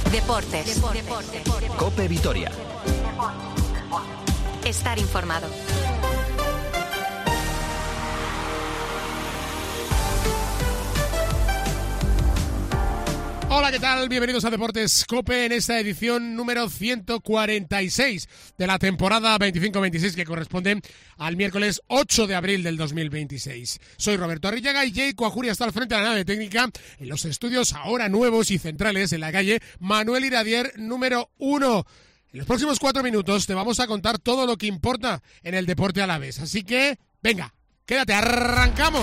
Deportes. COPE Vitoria. Estar informado. Hola, ¿qué tal? Bienvenidos a Deportes COPE en esta edición número 146 de la temporada 25-26 que corresponde al miércoles 8 de abril del 2026. Soy Roberto Arrillaga y Jay Coajuri está al frente de la nave técnica en los estudios ahora nuevos y centrales en la calle Manuel Iradier número 1. En los próximos 4 minutos te vamos a contar todo lo que importa en el deporte alavés. Así que, venga, quédate, arrancamos.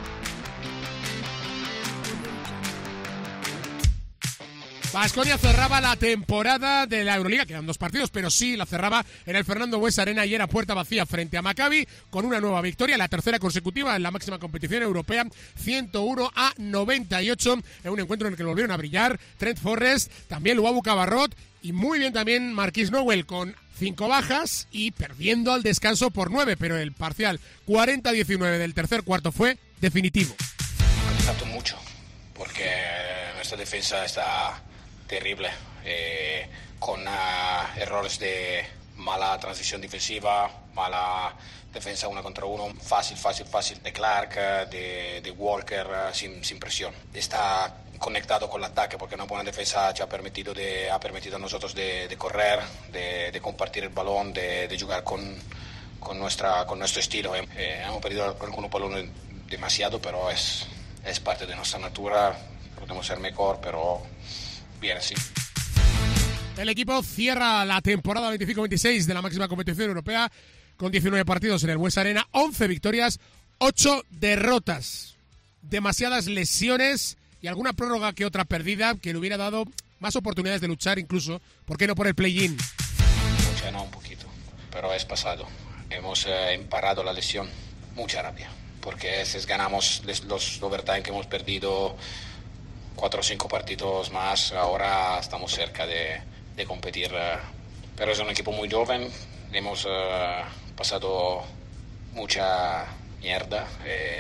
Baskonia cerraba la temporada de la Euroliga, quedan 2 partidos, pero sí la cerraba en el Fernando Buesa Arena y era puerta vacía frente a Maccabi con una nueva victoria, la tercera consecutiva en la máxima competición europea, 101-98, en un encuentro en el que volvieron a brillar Trent Forrest, también Luabu Cabarrot y muy bien también Marquis Nowell con 5 bajas y perdiendo al descanso por 9, pero el parcial 40-19 del tercer cuarto fue definitivo. Tanto mucho, porque nuestra defensa está terrible, con errores de mala transición defensiva, mala defensa 1 contra 1, fácil de Clark, de Walker, sin presión. Está conectado con el ataque porque una buena defensa ha permitido a nosotros de correr, de compartir el balón, de jugar con nuestro estilo. Hemos perdido algunos balones demasiado, pero es parte de nuestra natura. Podemos ser mejor, pero bien, sí. El equipo cierra la temporada 25-26 de la máxima competición europea con 19 partidos en el Buesa Arena, 11 victorias, 8 derrotas. Demasiadas lesiones y alguna prórroga que otra perdida que le hubiera dado más oportunidades de luchar incluso, ¿por qué no por el play-in? Mucha, no, un poquito, pero es pasado. Hemos parado la lesión, mucha rabia, porque si ganamos los overtime que hemos perdido 4 o 5 partidos más, ahora estamos cerca de competir, pero es un equipo muy joven, hemos pasado mucha mierda,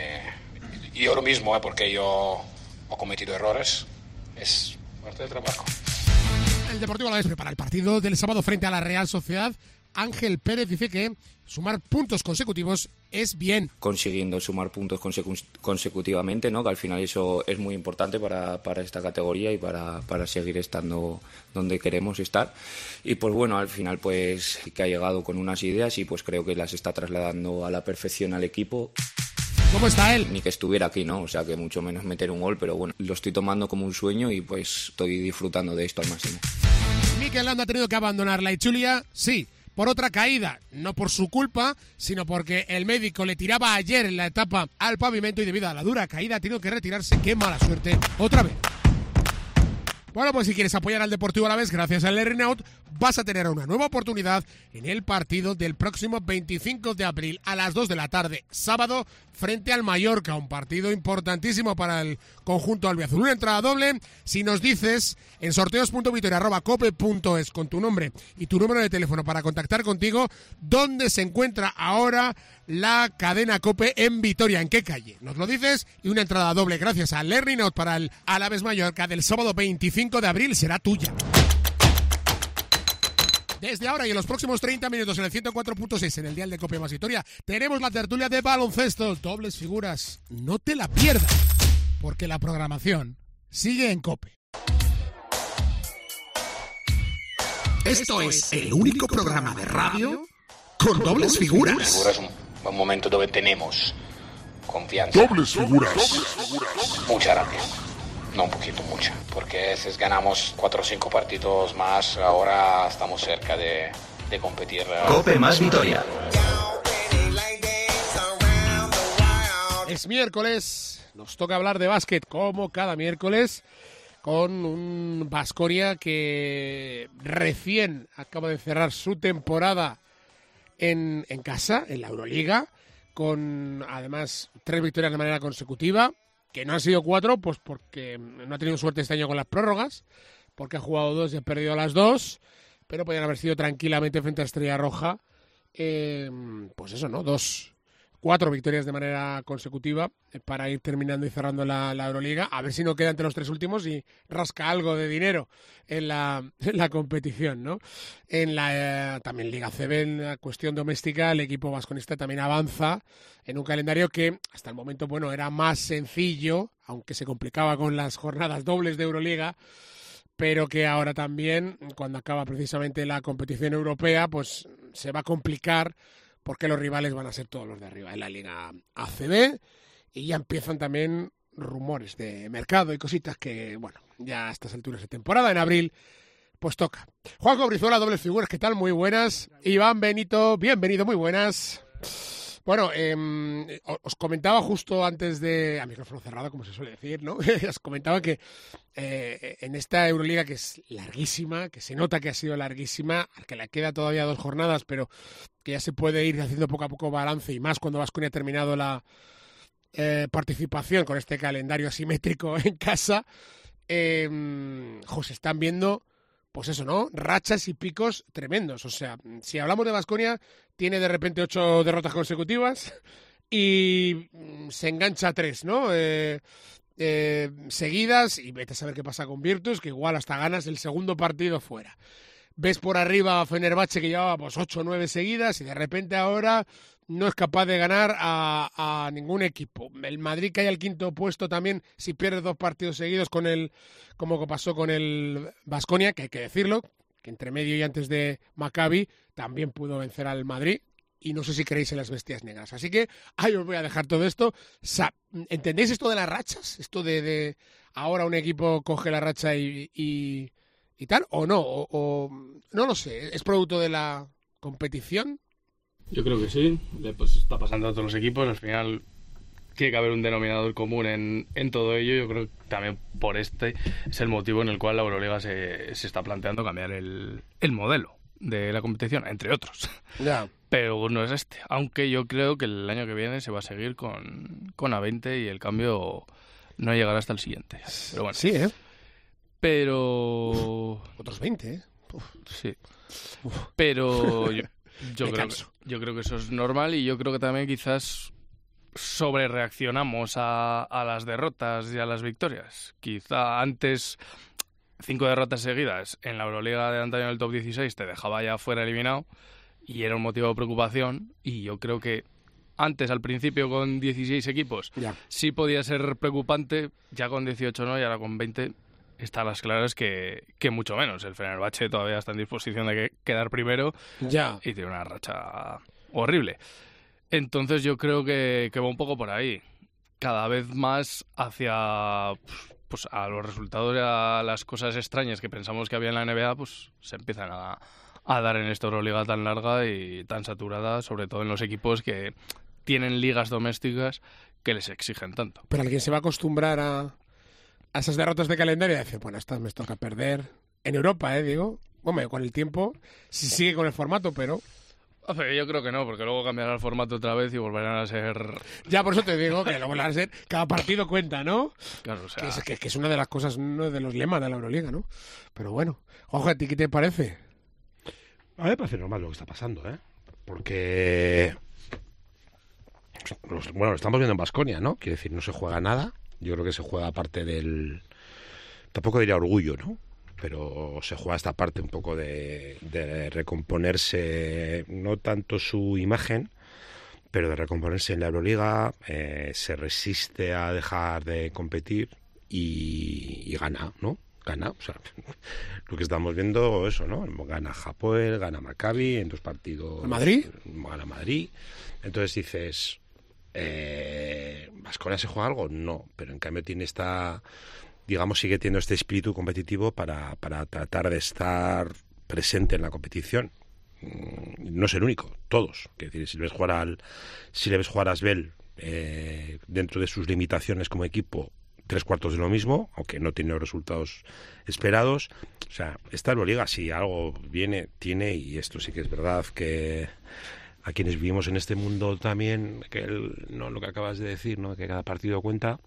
y yo lo mismo, porque yo he cometido errores, es parte del trabajo. El Deportivo Alavés prepara el partido del sábado frente a la Real Sociedad. Ángel Pérez dice que sumar puntos consecutivos es bien. Consiguiendo sumar puntos consecutivamente, ¿no? Que al final eso es muy importante para esta categoría y para seguir estando donde queremos estar. Y pues bueno, al final pues que ha llegado con unas ideas y pues creo que las está trasladando a la perfección al equipo. ¿Cómo está él? Ni que estuviera aquí, ¿no? O sea, que mucho menos meter un gol, pero bueno, lo estoy tomando como un sueño y pues estoy disfrutando de esto al máximo. Mikel Landa ha tenido que abandonar la Itzulia, sí, por otra caída, no por su culpa, sino porque el médico le tiraba ayer en la etapa al pavimento y debido a la dura caída ha tenido que retirarse. ¡Qué mala suerte! Otra vez. Bueno, pues si quieres apoyar al Deportivo Alavés gracias al Renault, vas a tener una nueva oportunidad en el partido del próximo 25 de abril a las 2 de la tarde, sábado, frente al Mallorca. Un partido importantísimo para el conjunto albiazul. Una entrada doble si nos dices en sorteos.vitoria@cope.es con tu nombre y tu número de teléfono para contactar contigo dónde se encuentra ahora la cadena COPE en Vitoria, en qué calle. Nos lo dices y una entrada doble gracias al Renault para el Alavés Mallorca del sábado 25 de abril será tuya. Desde ahora y en los próximos 30 minutos en el 104.6 en el dial de COPE más Vitoria tenemos la tertulia de baloncesto, dobles figuras. No te la pierdas, porque la programación sigue en COPE. Esto es el único programa de radio con dobles figuras. Es un momento donde tenemos confianza. Dobles figuras. Mucha rabia. No, un poquito, mucha. Porque si ganamos 4 o 5 partidos más, ahora estamos cerca de competir. COPE más Vitoria. Es miércoles, nos toca hablar de básquet como cada miércoles con un Baskonia que recién acaba de cerrar su temporada en casa, en la Euroliga, con además 3 victorias de manera consecutiva. Que no han sido 4, pues porque no ha tenido suerte este año con las prórrogas, porque ha jugado 2 y ha perdido las 2, pero podían haber sido tranquilamente frente a Estrella Roja, pues eso, ¿no? 4 4 victorias de manera consecutiva para ir terminando y cerrando la Euroliga. A ver si no queda entre los 3 últimos y rasca algo de dinero en la competición, ¿no? En la también Liga ACB, en la cuestión doméstica, el equipo vasconista también avanza en un calendario que hasta el momento, bueno, era más sencillo, aunque se complicaba con las jornadas dobles de Euroliga, pero que ahora también, cuando acaba precisamente la competición europea, pues se va a complicar porque los rivales van a ser todos los de arriba en la Liga ACB y ya empiezan también rumores de mercado y cositas que, bueno, ya a estas alturas de temporada, en abril, pues toca. Juanjo Brizuela, Dobles Figuras, ¿qué tal? Muy buenas. Iván Benito, bienvenido, muy buenas. Bueno, os comentaba justo antes de... a micrófono cerrado, como se suele decir, ¿no? Os comentaba que en esta Euroliga, que es larguísima, que se nota que ha sido larguísima, al que le queda todavía 2 jornadas, pero que ya se puede ir haciendo poco a poco balance, y más cuando Baskonia ha terminado la participación con este calendario asimétrico en casa, se están viendo... pues eso, ¿no? Rachas y picos tremendos. O sea, si hablamos de Baskonia, tiene de repente 8 derrotas consecutivas y se engancha a 3, ¿no? Seguidas, y vete a saber qué pasa con Virtus, que igual hasta ganas el segundo partido fuera. Ves por arriba a Fenerbahce, que llevaba pues 8 o 9 seguidas, y de repente ahora no es capaz de ganar a ningún equipo. El Madrid cae al 5º puesto también si pierde 2 partidos seguidos como pasó con el Baskonia, que hay que decirlo, que entre medio y antes de Maccabi también pudo vencer al Madrid, y no sé si creéis en las bestias negras. Así que ahí os voy a dejar todo esto. ¿Entendéis esto de las rachas? Esto de ahora un equipo coge la racha y tal, o no, o no lo sé, ¿es producto de la competición? Yo creo que sí, pues está pasando a todos los equipos, al final tiene que haber un denominador común en todo ello. Yo creo que también por este es el motivo en el cual la Euroliga se está planteando cambiar el modelo de la competición, entre otros. Ya. Pero no es este, aunque yo creo que el año que viene se va a seguir con A20 y el cambio no llegará hasta el siguiente. Pero bueno. Sí, ¿eh? Pero... otros 20, ¿eh? Uf. Sí. Uf. Pero yo creo que eso es normal, y yo creo que también quizás sobrereaccionamos a las derrotas y a las victorias. Quizá antes 5 derrotas seguidas en la Euroliga de antaño del top 16 te dejaba ya fuera eliminado y era un motivo de preocupación, y yo creo que antes, al principio, con 16 equipos, sí podía ser preocupante, ya con 18 no, y ahora con 20 está a las claras que mucho menos. El Fenerbahce todavía está en disposición de quedar primero y tiene una racha horrible. Entonces yo creo que va un poco por ahí. Cada vez más hacia pues a los resultados y a las cosas extrañas que pensamos que había en la NBA, pues se empiezan a dar en esta Euroliga tan larga y tan saturada, sobre todo en los equipos que tienen ligas domésticas que les exigen tanto. Pero alguien se va a acostumbrar a esas derrotas de calendario y decir, bueno, estas me toca perder. En Europa, digo. Bueno, con el tiempo, si sigue con el formato, pero... Yo creo que no, porque luego cambiará el formato otra vez y volverán a ser... Ya, por eso te digo que luego volverán a ser... Cada partido cuenta, ¿no? Claro, o sea... Que es una de las cosas, uno de los lemas de la Euroliga, ¿no? Pero bueno. Juanjo, ¿a ti qué te parece? A mí me parece normal lo que está pasando, ¿eh? Porque... bueno, lo estamos viendo en Baskonia, ¿no? Quiere decir, no se juega nada. Yo creo que se juega parte del... tampoco diría orgullo, ¿no? Pero se juega esta parte un poco de recomponerse, no tanto su imagen, pero de recomponerse en la Euroliga. Se resiste a dejar de competir y gana, ¿no? Gana, o sea, lo que estamos viendo, eso, ¿no? Gana Hapoel, gana Maccabi en 2 partidos. ¿Madrid? Gana Madrid. Entonces dices, ¿Baskonia se juega algo? No, pero en cambio tiene esta... digamos, sigue teniendo este espíritu competitivo para tratar de estar presente en la competición. No es el único, todos. Es decir, si le ves jugar a Asbel dentro de sus limitaciones como equipo, 3/4 de lo mismo, aunque no tiene los resultados esperados. O sea, esta Euroliga, si algo tiene, y esto sí que es verdad, que a quienes vivimos en este mundo también, lo que acabas de decir, ¿no? Que cada partido cuenta.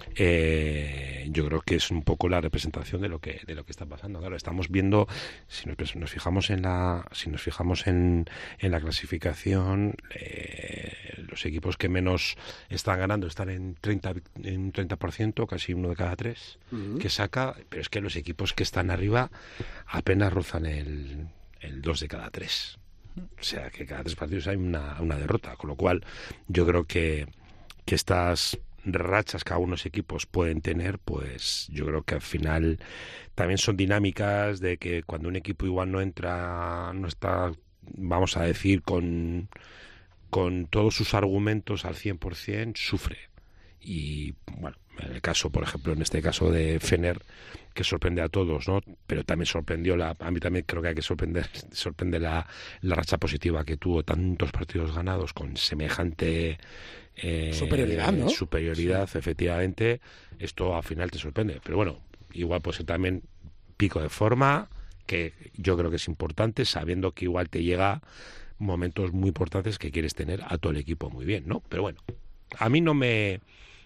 Yo creo que es un poco la representación de lo que está pasando. Claro, estamos viendo, si nos fijamos en la clasificación, los equipos que menos están ganando están en un 30%, casi 1 de cada 3 que saca, pero es que los equipos que están arriba apenas rozan el 2 de cada 3. O sea, que cada 3 partidos hay una derrota, con lo cual yo creo que estas rachas que algunos equipos pueden tener, pues yo creo que al final también son dinámicas de que cuando un equipo igual no está, vamos a decir, con todos sus argumentos al 100%, sufre. Y bueno, en el caso, por ejemplo, en este caso de Fener, que sorprende a todos, ¿no? Pero también sorprendió a mí también creo que hay que sorprende la racha positiva que tuvo, tantos partidos ganados con semejante superioridad, ¿no? Superioridad, sí. Efectivamente, esto al final te sorprende. Pero bueno, igual puede ser también pico de forma, que yo creo que es importante, sabiendo que igual te llega momentos muy importantes que quieres tener a todo el equipo muy bien, ¿no? Pero bueno, a mí no me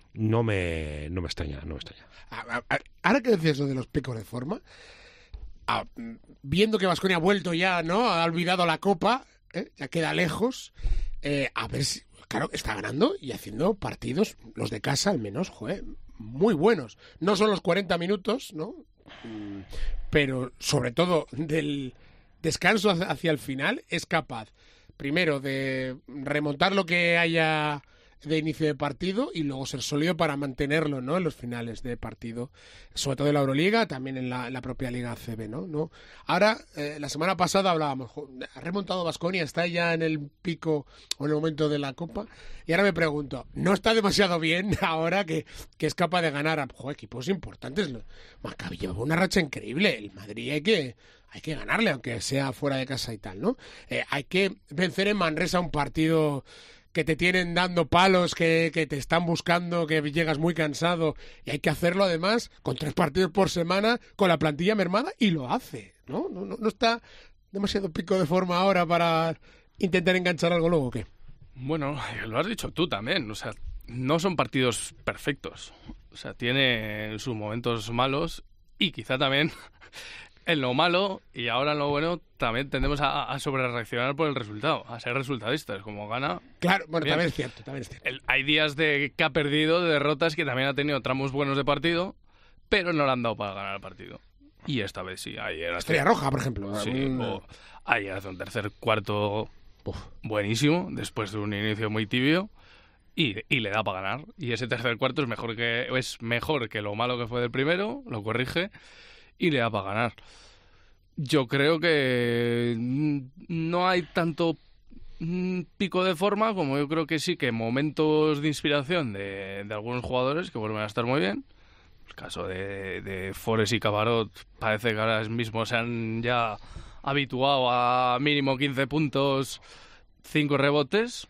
extraña. Ahora que decías lo de los picos de forma, viendo que Baskonia ha vuelto ya, ¿no? Ha olvidado la Copa, ya queda lejos, a ver si, claro, está ganando y haciendo partidos, los de casa al menos, joder, muy buenos. No son los 40 minutos, ¿no? Pero sobre todo del descanso hacia el final es capaz, primero, de remontar lo que haya de inicio de partido y luego ser sólido para mantenerlo, ¿no? En los finales de partido, sobre todo en la Euroliga, también en la propia Liga ACB, ¿no? Ahora, la semana pasada hablábamos, ha remontado Baskonia, está ya en el pico o en el momento de la Copa, y ahora me pregunto, ¿no está demasiado bien ahora que es capaz de ganar a equipos importantes? Maccabi lleva una racha increíble, el Madrid hay que ganarle, aunque sea fuera de casa y tal, ¿no? Hay que vencer en Manresa un partido que te tienen dando palos, que te están buscando, que llegas muy cansado, y hay que hacerlo además con 3 partidos por semana, con la plantilla mermada, y lo hace, ¿no? ¿No está demasiado pico de forma ahora para intentar enganchar algo luego o qué? Bueno, lo has dicho tú también, o sea, no son partidos perfectos, o sea, tiene sus momentos malos y quizá también en lo malo y ahora en lo bueno también tendemos a sobrereaccionar por el resultado, a ser resultadistas, como gana. Claro, bueno, bien. también es cierto. Hay días que ha perdido, de derrotas, que también ha tenido tramos buenos de partido, pero no le han dado para ganar el partido. Y esta vez sí, ayer... Estrella Roja, por ejemplo. Sí, ayer hace un tercer cuarto buenísimo, después de un inicio muy tibio, y le da para ganar. Y ese tercer cuarto es mejor que lo malo que fue del primero, lo corrige, y le da para ganar. Yo creo que no hay tanto pico de forma, como yo creo que sí que momentos de inspiración de algunos jugadores que vuelven a estar muy bien. El caso de Forest y Cabarot parece que ahora mismo se han ya habituado a mínimo 15 puntos, 5 rebotes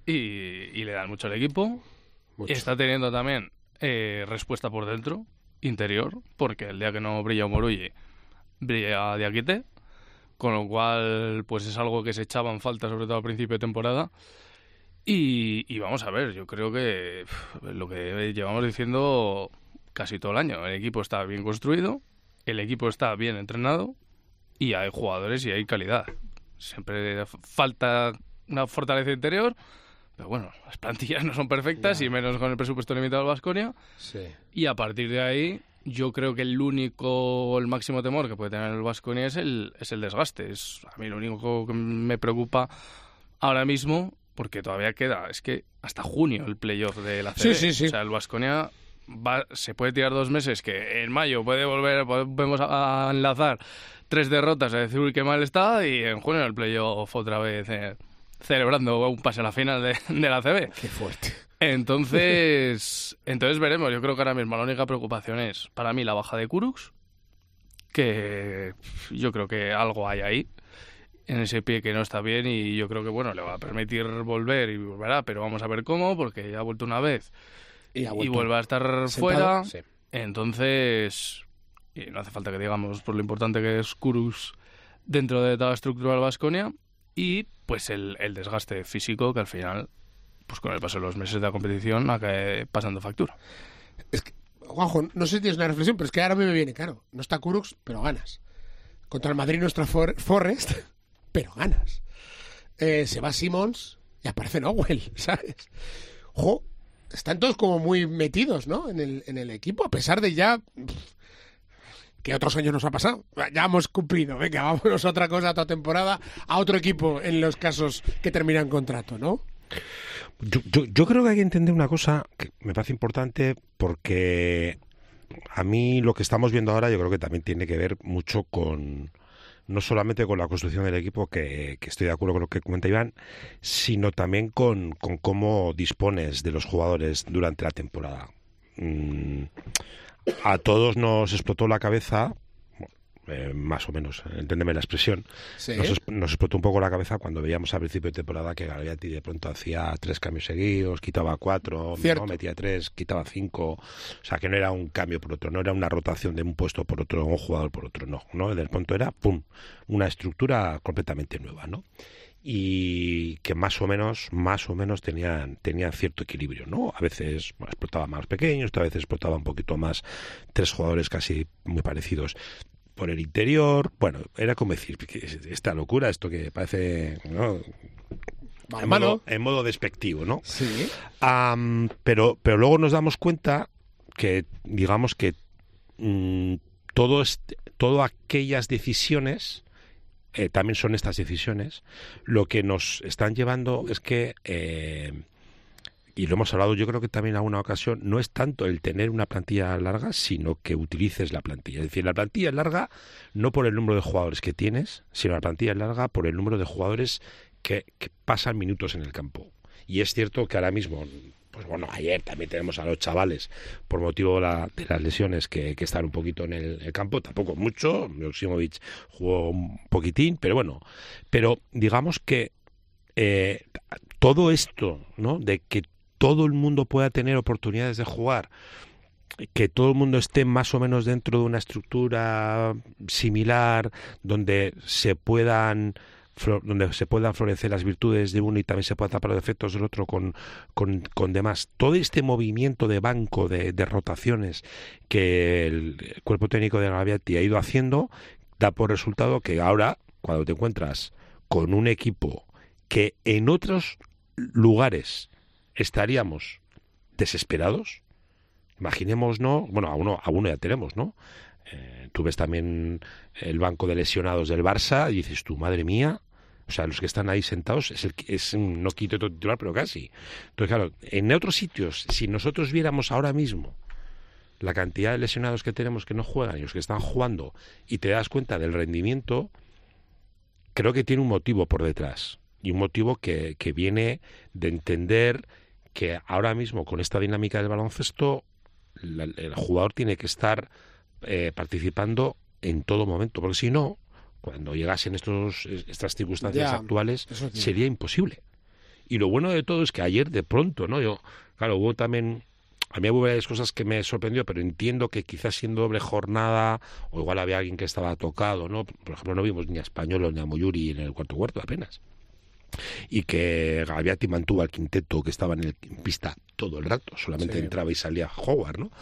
y le dan mucho al equipo. Mucho. Está teniendo también respuesta por dentro, interior, porque el día que no brilla Omoruyi, brilla Diakite, con lo cual pues es algo que se echaba en falta, sobre todo al principio de temporada. Y vamos a ver, yo creo que lo que llevamos diciendo casi todo el año, el equipo está bien construido, el equipo está bien entrenado y hay jugadores y hay calidad. Siempre falta una fortaleza interior, pero bueno, las plantillas no son perfectas y menos con el presupuesto limitado del Baskonia. Sí. Y a partir de ahí, yo creo que el máximo temor que puede tener el Baskonia es el desgaste. Es a mí lo único que me preocupa ahora mismo, porque todavía queda, es que hasta junio el playoff de la CB. Sí. O sea, el Baskonia se puede tirar 2 meses, que en mayo podemos a enlazar 3 derrotas, a decir uy, qué mal está, y en junio el playoff otra vez celebrando un pase a la final de la CB. Qué fuerte. Entonces veremos. Yo creo que ahora mismo la única preocupación es, para mí, la baja de Kurucs, que yo creo que algo hay ahí, en ese pie que no está bien, y yo creo que, bueno, le va a permitir volver y volverá, pero vamos a ver cómo, porque ya ha vuelto una vez y vuelve a estar sentado, fuera. Sí. Entonces, y no hace falta que digamos por lo importante que es Kurucs dentro de toda la estructura del Baskonia, y pues el desgaste físico que al final, pues con el paso de los meses de la competición, acaba pasando factura. Es que, Juanjo, no sé si tienes una reflexión, pero es que ahora me viene claro. No está Kurucs, pero ganas. Contra el Madrid no está Forest, pero ganas. Se va Simmons, y aparece Nowell, ¿sabes? ¡Jo! Están todos como muy metidos, ¿no? En el equipo, a pesar de ya... que otros años nos ha pasado. Ya hemos cumplido. Venga, vámonos a otra cosa, a otra temporada, a otro equipo en los casos que terminan contrato, ¿no? Yo creo que hay que entender una cosa que me parece importante, porque a mí lo que estamos viendo ahora yo creo que también tiene que ver mucho con... no solamente con la construcción del equipo, que estoy de acuerdo con lo que comenta Iván, sino también con cómo dispones de los jugadores durante la temporada. A todos nos explotó la cabeza, más o menos, enténdeme la expresión, Sí. nos explotó un poco la cabeza cuando veíamos al principio de temporada que Galbiati de pronto hacía 3 cambios seguidos, quitaba 4, ¿no? Metía 3, quitaba 5, o sea que no era un cambio por otro, no era una rotación de un puesto por otro, un jugador por otro, no, del pronto era, ¡pum!, una estructura completamente nueva, ¿no? Y que más o menos tenían cierto equilibrio, ¿no? A veces explotaba más pequeños, a veces explotaba un poquito más 3 jugadores casi muy parecidos por el interior. Bueno, era como decir, esta locura, esto que parece, ¿no?, en modo despectivo, ¿no? Sí. Pero luego nos damos cuenta que, digamos que todas aquellas decisiones, también son estas decisiones, lo que nos están llevando es que, y lo hemos hablado yo creo que también en alguna ocasión, no es tanto el tener una plantilla larga, sino que utilices la plantilla. Es decir, la plantilla es larga no por el número de jugadores que tienes, sino la plantilla es larga por el número de jugadores que pasan minutos en el campo. Y es cierto que ahora mismo, pues bueno, ayer también tenemos a los chavales, por motivo de las lesiones, que están un poquito en el campo, tampoco mucho. Joksimovic jugó un poquitín, pero bueno. Pero digamos que todo esto, ¿no?, de que todo el mundo pueda tener oportunidades de jugar, que todo el mundo esté más o menos dentro de una estructura similar, donde se puedan florecer las virtudes de uno y también se puedan tapar los defectos del otro con demás. Todo este movimiento de banco, de rotaciones que el cuerpo técnico de Galbiati ha ido haciendo, da por resultado que ahora, cuando te encuentras con un equipo que en otros lugares estaríamos desesperados, imaginemos, ¿no? Bueno, a uno ya tenemos, ¿no? Tú ves también el banco de lesionados del Barça y dices tú, madre mía, o sea, los que están ahí sentados es un no quito titular, pero casi. Entonces, claro, en otros sitios, si nosotros viéramos ahora mismo la cantidad de lesionados que tenemos que no juegan y los que están jugando, y te das cuenta del rendimiento, creo que tiene un motivo por detrás, y un motivo que viene de entender que ahora mismo, con esta dinámica del baloncesto, el jugador tiene que estar participando en todo momento, porque si no, cuando llegasen estas circunstancias actuales, sería imposible. Y lo bueno de todo es que ayer de pronto, ¿no? Claro, hubo también, a mí hubo varias cosas que me sorprendió, pero entiendo que quizás siendo doble jornada, o igual había alguien que estaba tocado, ¿no? Por ejemplo, no vimos ni a Español ni a Moyuri en el cuarto apenas. Y que Galbiati mantuvo al quinteto que estaba en pista todo el rato, solamente entraba y salía Howard, ¿no?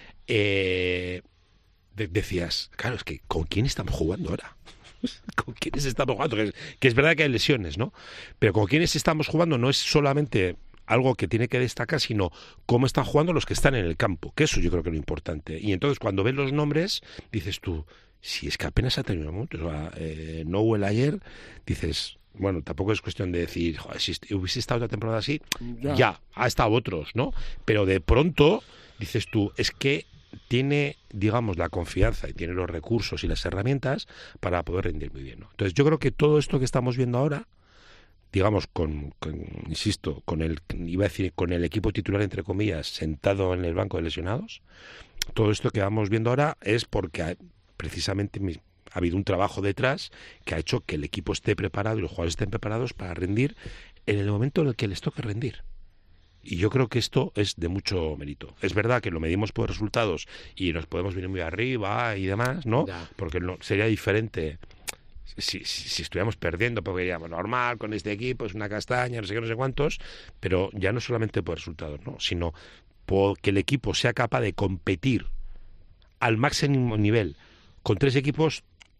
Decías, claro, es que ¿con quién estamos jugando ahora? ¿Con quiénes estamos jugando? Que es verdad que hay lesiones, ¿no? Pero ¿con quiénes estamos jugando? No es solamente algo que tiene que destacar, sino cómo están jugando los que están en el campo, que eso yo creo que es lo importante. Y entonces cuando ves los nombres, dices tú, si es que apenas ha terminado mucho. O sea, Nowell ayer, dices, bueno, tampoco es cuestión de decir, joder, si hubiese estado otra temporada así, ya, ha estado otros, ¿no? Pero de pronto, dices tú, es que tiene, digamos, la confianza y tiene los recursos y las herramientas para poder rendir muy bien, ¿no? Entonces yo creo que todo esto que estamos viendo ahora, digamos, insisto, con el equipo titular, entre comillas, sentado en el banco de lesionados, todo esto que vamos viendo ahora es porque precisamente ha habido un trabajo detrás que ha hecho que el equipo esté preparado y los jugadores estén preparados para rendir en el momento en el que les toque rendir. Y yo creo que esto es de mucho mérito. Es verdad que lo medimos por resultados y nos podemos venir muy arriba y demás, ¿no? Ya. Porque sería diferente si estuviéramos perdiendo, porque diríamos, normal, con este equipo es una castaña, no sé qué, no sé cuántos, pero ya no solamente por resultados, ¿no? Sino por que el equipo sea capaz de competir al máximo nivel con 3 equipos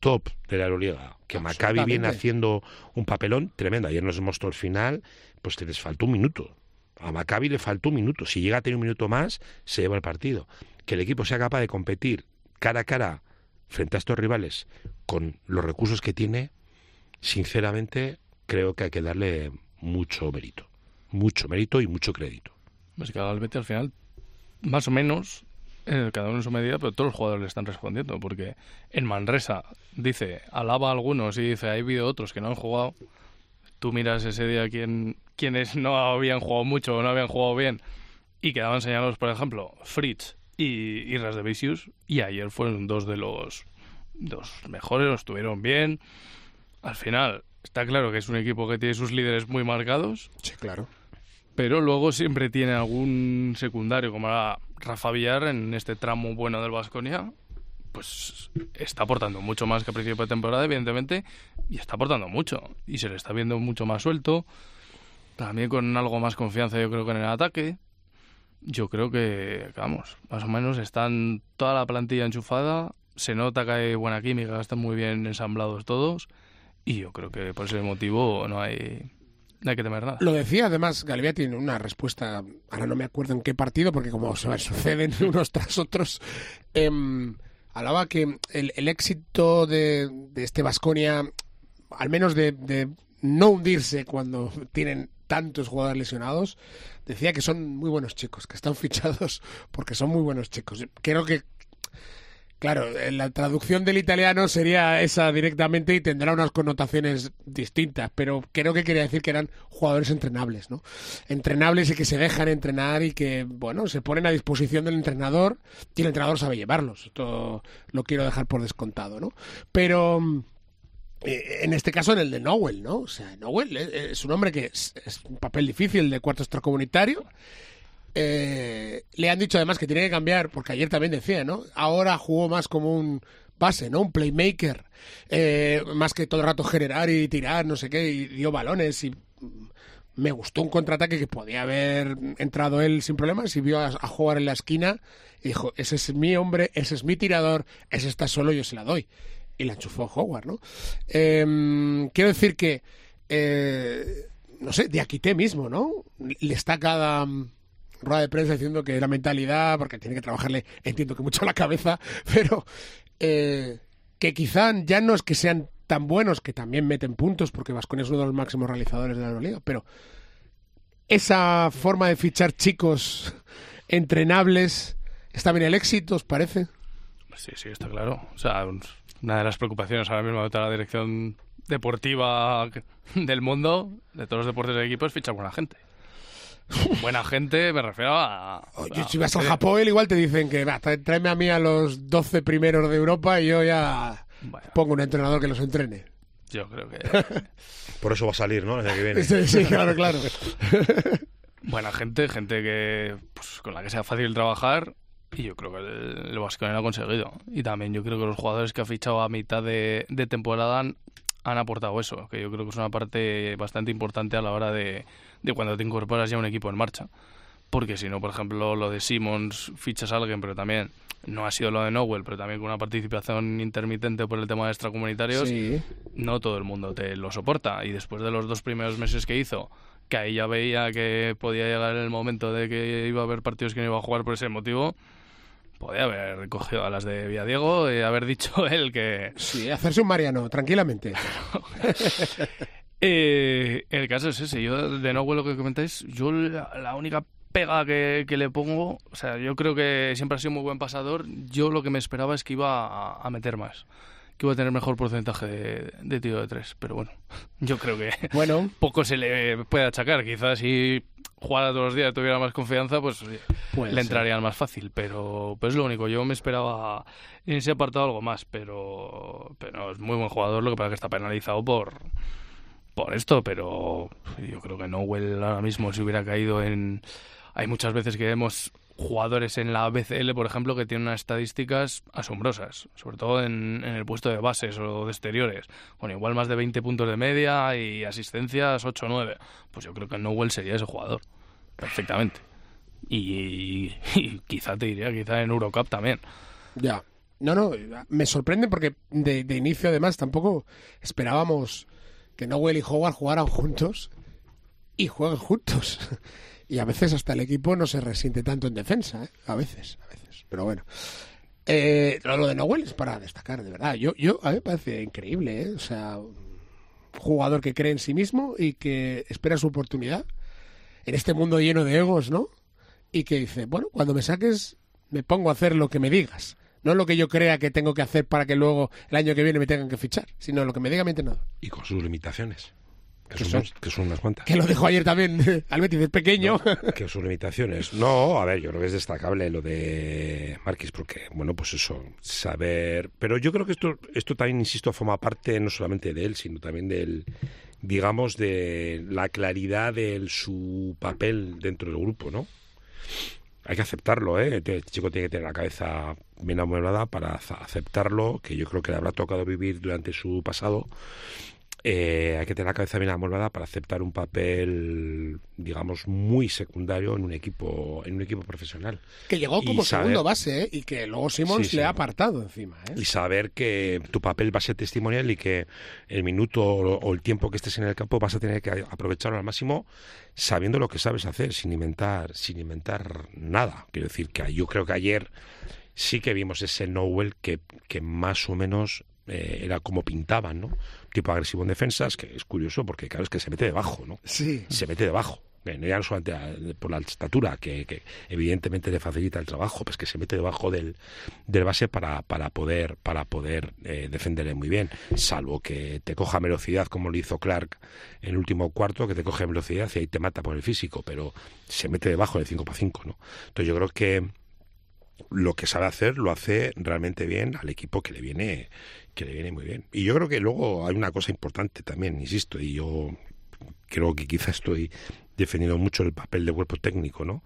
top de la Euroliga, que Maccabi viene haciendo un papelón tremendo. Ayer nos mostró el final, pues que les faltó un minuto. A Maccabi le faltó un minuto. Si llega a tener un minuto más, se lleva el partido. Que el equipo sea capaz de competir cara a cara frente a estos rivales con los recursos que tiene, sinceramente creo que hay que darle mucho mérito y mucho crédito. Pues que al Betis al final, más o menos, cada uno en su medida, pero todos los jugadores le están respondiendo, porque en Manresa alaba a algunos y dice, ha habido otros que no han jugado. Tú miras ese día quienes no habían jugado mucho o no habían jugado bien y quedaban señalados, por ejemplo, Fritz y Rasdevicius, y ayer fueron dos de los mejores, los estuvieron bien. Al final, está claro que es un equipo que tiene sus líderes muy marcados. Sí, claro. Pero luego siempre tiene algún secundario, como era Rafa Villar en este tramo bueno del Baskonia, pues está aportando mucho más que a principio de temporada, evidentemente, y está aportando mucho. Y se le está viendo mucho más suelto, también con algo más confianza, yo creo que en el ataque. Yo creo que, vamos, más o menos están toda la plantilla enchufada, se nota que hay buena química, están muy bien ensamblados todos, y yo creo que por ese motivo no hay que temer nada. Lo decía además Galibiati tiene una respuesta, ahora no me acuerdo en qué partido, porque como suceden unos tras otros, hablaba que el éxito de este Baskonia, al menos de no hundirse cuando tienen tantos jugadores lesionados, decía que son muy buenos chicos, que están fichados porque son muy buenos chicos. Creo que, claro, la traducción del italiano sería esa directamente y tendrá unas connotaciones distintas, pero creo que quería decir que eran jugadores entrenables, ¿no? Entrenables y que se dejan entrenar y que, bueno, se ponen a disposición del entrenador y el entrenador sabe llevarlos. Esto lo quiero dejar por descontado, ¿no? Pero en este caso en el de Nowell, ¿no? O sea, Nowell es un hombre que es un papel difícil de cuarto extracomunitario. Le han dicho además que tiene que cambiar, porque ayer también decía, ¿no? Ahora jugó más como un base, ¿no? Un playmaker, más que todo el rato generar y tirar, no sé qué, y dio balones y me gustó un contraataque que podía haber entrado él sin problemas y vio a jugar en la esquina y dijo, ese es mi hombre, ese es mi tirador, ese está solo, yo se la doy. Y la enchufó Howard, ¿no? Quiero decir que, no sé, Diakité mismo, ¿no? Le está cada rueda de prensa diciendo que la mentalidad, porque tiene que trabajarle, entiendo que mucho la cabeza, pero que quizá ya no es que sean tan buenos, que también meten puntos, porque Baskonia es uno de los máximos realizadores de la Euroliga, pero esa forma de fichar chicos entrenables, ¿está bien el éxito, os parece? Sí, está claro. O sea, una de las preocupaciones ahora mismo de toda la dirección deportiva del mundo, de todos los deportes de equipo, es fichar buena gente. Buena gente, me refiero a... Oye, si vas al Japón, igual te dicen que tráeme a mí a los 12 primeros de Europa y yo ya pongo un entrenador que los entrene. Yo creo que... Por eso va a salir, ¿no? El año que viene. Sí, claro. Buena gente que pues, con la que sea fácil trabajar, y yo creo que el Baskonia lo ha conseguido. Y también yo creo que los jugadores que ha fichado a mitad de temporada han aportado eso, que yo creo que es una parte bastante importante a la hora de cuando te incorporas ya a un equipo en marcha. Porque si no, por ejemplo, lo de Simmons, fichas a alguien, pero también no ha sido lo de Nowell, pero también con una participación intermitente por el tema de extracomunitarios, sí. No todo el mundo te lo soporta. Y después de los 2 primeros meses que hizo, que ahí ya veía que podía llegar el momento de que iba a haber partidos que no iba a jugar por ese motivo, podía haber cogido a las de Villadiego y haber dicho él que... Sí, hacerse un Mariano, tranquilamente. El caso es ese. Yo, de nuevo, lo que comentáis, yo la única pega que le pongo, o sea, yo creo que siempre ha sido muy buen pasador. Yo lo que me esperaba es que iba a meter más, que iba a tener mejor porcentaje de tiro de 3, pero bueno, yo creo que poco se le puede achacar. Quizás si jugara todos los días, tuviera más confianza, pues le entrarían más fácil, pero es lo único. Yo me esperaba en ese apartado algo más, pero es muy buen jugador, lo que pasa es que está penalizado por esto, pero yo creo que Nowell ahora mismo se hubiera caído en... Hay muchas veces que vemos jugadores en la BCL, por ejemplo, que tienen unas estadísticas asombrosas, sobre todo en el puesto de bases o de exteriores, con igual más de 20 puntos de media y asistencias 8 o 9. Pues yo creo que Nowell sería ese jugador, perfectamente. Y quizá te diría, quizá en Eurocup también. Ya. No, me sorprende porque de inicio además tampoco esperábamos que Nowell y Howard jugaran juntos y jueguen juntos. Y a veces hasta el equipo no se resiente tanto en defensa, ¿eh? A veces. Pero bueno. Lo de Nowell es para destacar, de verdad. A mí me parece increíble, ¿eh? O sea, un jugador que cree en sí mismo y que espera su oportunidad en este mundo lleno de egos, ¿no? Y que dice, bueno, cuando me saques me pongo a hacer lo que me digas. No lo que yo crea que tengo que hacer para que luego el año que viene me tengan que fichar, sino lo que me diga mi entrenador. Y con sus limitaciones. Que son unas cuantas. Que lo dijo ayer también al Betis, es pequeño. No, que sus limitaciones. No, a ver, yo creo que es destacable lo de Márquez, porque, bueno, pues eso, saber... Pero yo creo que esto también, insisto, forma parte no solamente de él, sino también del, digamos, de la claridad de su papel dentro del grupo, ¿no? Hay que aceptarlo, ¿eh? Este chico tiene que tener la cabeza bien amueblada para aceptarlo, que yo creo que le habrá tocado vivir durante su pasado. Hay que tener la cabeza bien amueblada para aceptar un papel, digamos, muy secundario en un equipo profesional. Que llegó como segundo base, ¿eh? Y que luego Simons le ha apartado encima, ¿eh? Y saber que tu papel va a ser testimonial y que el minuto o el tiempo que estés en el campo vas a tener que aprovecharlo al máximo, sabiendo lo que sabes hacer, sin inventar nada. Quiero decir que yo creo que ayer sí que vimos ese Nowell que más o menos era como pintaban, ¿no? Tipo agresivo en defensas, que es curioso porque claro, es que se mete debajo, ¿no? Sí. Se mete debajo. No ya no solamente por la estatura, que evidentemente le facilita el trabajo, pues que se mete debajo del base para poder defenderle muy bien, salvo que te coja velocidad como lo hizo Clark en el último cuarto, que te coge velocidad y ahí te mata por el físico, pero se mete debajo del 5x5, ¿no? Entonces yo creo que lo que sabe hacer lo hace realmente bien al equipo que le viene muy bien. Y yo creo que luego hay una cosa importante también, insisto, y yo creo que quizá estoy defendiendo mucho el papel de cuerpo técnico, ¿no?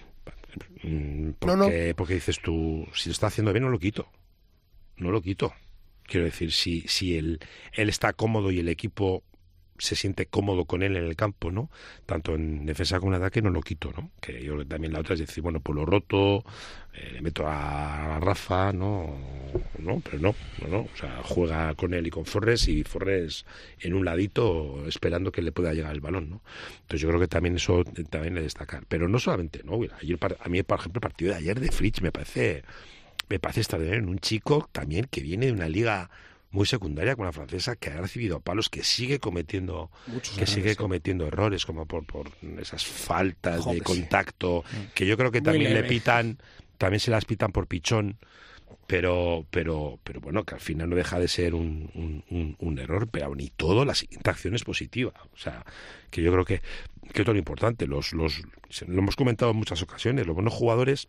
Porque dices tú, si lo está haciendo bien no lo quito. Quiero decir, si él está cómodo y el equipo se siente cómodo con él en el campo, ¿no? Tanto en defensa como en ataque no lo quito, ¿no? Que yo también la otra es decir, bueno, pues lo roto, le meto a Rafa, pero no, o sea, juega con él y con Forres y Forres en un ladito esperando que le pueda llegar el balón, ¿no? Entonces yo creo que también eso también le destacar, pero no solamente, ¿no? Ayer, a mí, por ejemplo, el partido de ayer de Fritz me parece extraordinario, un chico también que viene de una liga muy secundaria con la francesa, que ha recibido palos, que sigue cometiendo errores como por esas faltas de contacto, que yo creo que también también se las pitan por pichón, pero bueno, que al final no deja de ser un error, pero aún y todo la siguiente acción es positiva. O sea, que yo creo que es lo importante, lo hemos comentado en muchas ocasiones, los buenos jugadores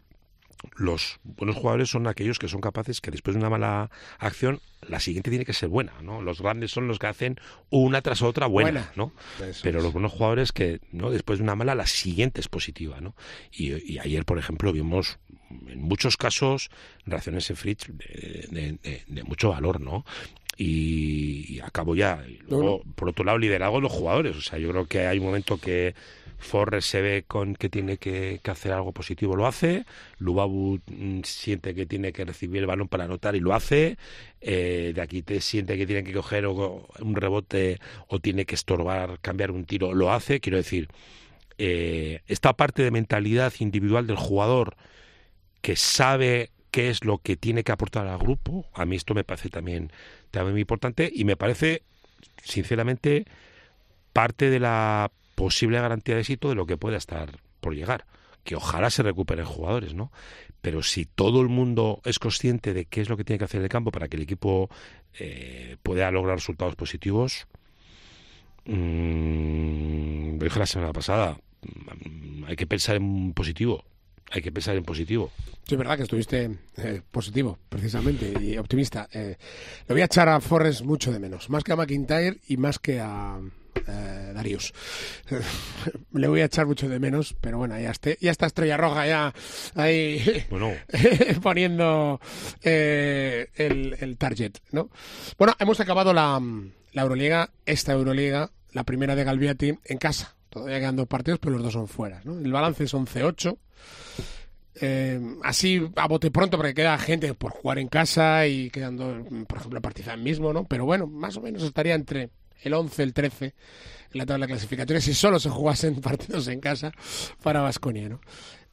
son aquellos que son capaces que después de una mala acción la siguiente tiene que ser buena, ¿no? Los grandes son los que hacen una tras otra buena. ¿no? Pero los buenos jugadores que no después de una mala la siguiente es positiva, ¿no? Y ayer, por ejemplo, vimos en muchos casos reacciones en Fritz de mucho valor, ¿no? Y acabo ya. Y luego, por otro lado, liderazgo de los jugadores. O sea, yo creo que hay un momento que Forres se ve con que tiene que hacer algo positivo, lo hace. Lubabu siente que tiene que recibir el balón para anotar y lo hace. De aquí te siente que tiene que coger un rebote o tiene que estorbar, cambiar un tiro, lo hace. Quiero decir, esta parte de mentalidad individual del jugador que sabe qué es lo que tiene que aportar al grupo, a mí esto me parece también muy importante y me parece, sinceramente, parte de la posible garantía de éxito de lo que pueda estar por llegar, que ojalá se recuperen jugadores, ¿no? Pero si todo el mundo es consciente de qué es lo que tiene que hacer en el campo para que el equipo pueda lograr resultados positivos, lo dije la semana pasada, hay que pensar en positivo. Sí, es verdad que estuviste positivo, precisamente, y optimista. Le voy a echar a Forres mucho de menos, más que a McIntyre y más que a Darius. Le voy a echar mucho de menos, pero bueno, ya está Estrella Roja ya ahí poniendo el target, ¿no? Bueno, hemos acabado la Euroliga, esta Euroliga, la primera de Galbiati en casa. Todavía quedan 2 partidos, pero los 2 son fuera, ¿no? El balance es 11-8. así a bote pronto, porque queda gente por jugar en casa y quedando, por ejemplo, Partizan mismo, ¿no? Pero bueno, más o menos estaría entre el 11, el 13 en la tabla clasificatoria, si solo se jugasen partidos en casa para Baskonia, ¿no?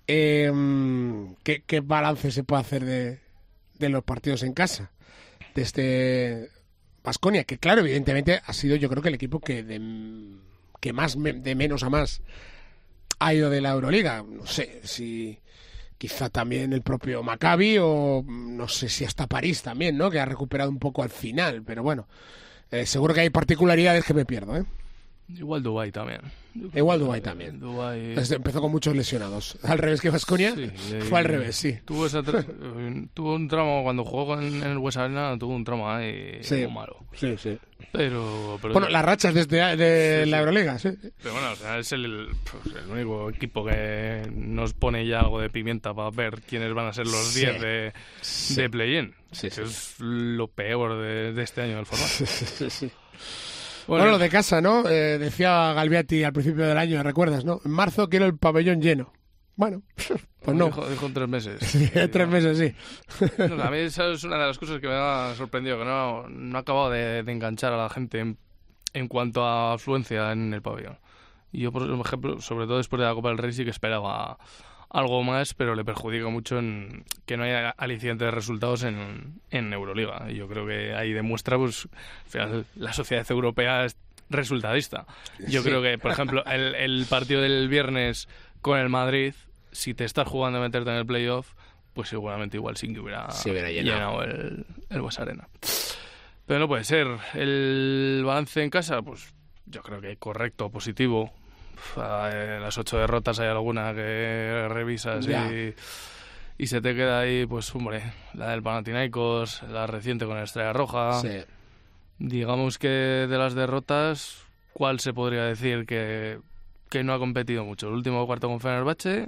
¿Qué balance se puede hacer de los partidos en casa de este Baskonia? Que claro, evidentemente ha sido, yo creo que el equipo que más de menos a más ha ido de la Euroliga. No sé si quizá también el propio Maccabi o no sé si hasta París también, ¿no? Que ha recuperado un poco al final, pero bueno, seguro que hay particularidades que me pierdo, ¿eh? Igual Dubái también. Dubái empezó con muchos lesionados. Al revés que Baskonia, sí, fue al revés, sí. Tuvo un tramo cuando jugó en el West Arena, tuvo un tramo ahí muy malo. Sí, sí. Pero bueno, las rachas de la Euroliga, sí. Pero bueno, o sea, es el único equipo que nos pone ya algo de pimienta para ver quiénes van a ser los 10 de play-in. Sí, que es lo peor de este año del formato. Sí. Bueno, lo de casa, ¿no? Decía Galbiati al principio del año, ¿recuerdas, no? En marzo quiero el pabellón lleno. Bueno, pues no. Dijo en 3 meses. Sí, 3 meses, sí. No, a mí esa es una de las cosas que me ha sorprendido, que no ha acabado de enganchar a la gente en cuanto a afluencia en el pabellón. Y yo, por ejemplo, sobre todo después de la Copa del Rey, sí que esperaba algo más, pero le perjudica mucho en que no haya aliciente de resultados en Euroliga. Y yo creo que ahí demuestra, pues, al final, la sociedad europea es resultadista. Yo creo que, por ejemplo, el partido del viernes con el Madrid, si te estás jugando a meterte en el playoff, pues seguramente igual sí que hubiera llenado el West Arena. Pero no puede ser. El balance en casa, pues yo creo que correcto, positivo. Las 8 derrotas hay alguna que revisas y se te queda ahí, pues hombre, la del Panathinaikos, la reciente con la Estrella Roja. Sí. Digamos que de las derrotas, ¿cuál se podría decir que no ha competido mucho? El último cuarto con Fenerbahce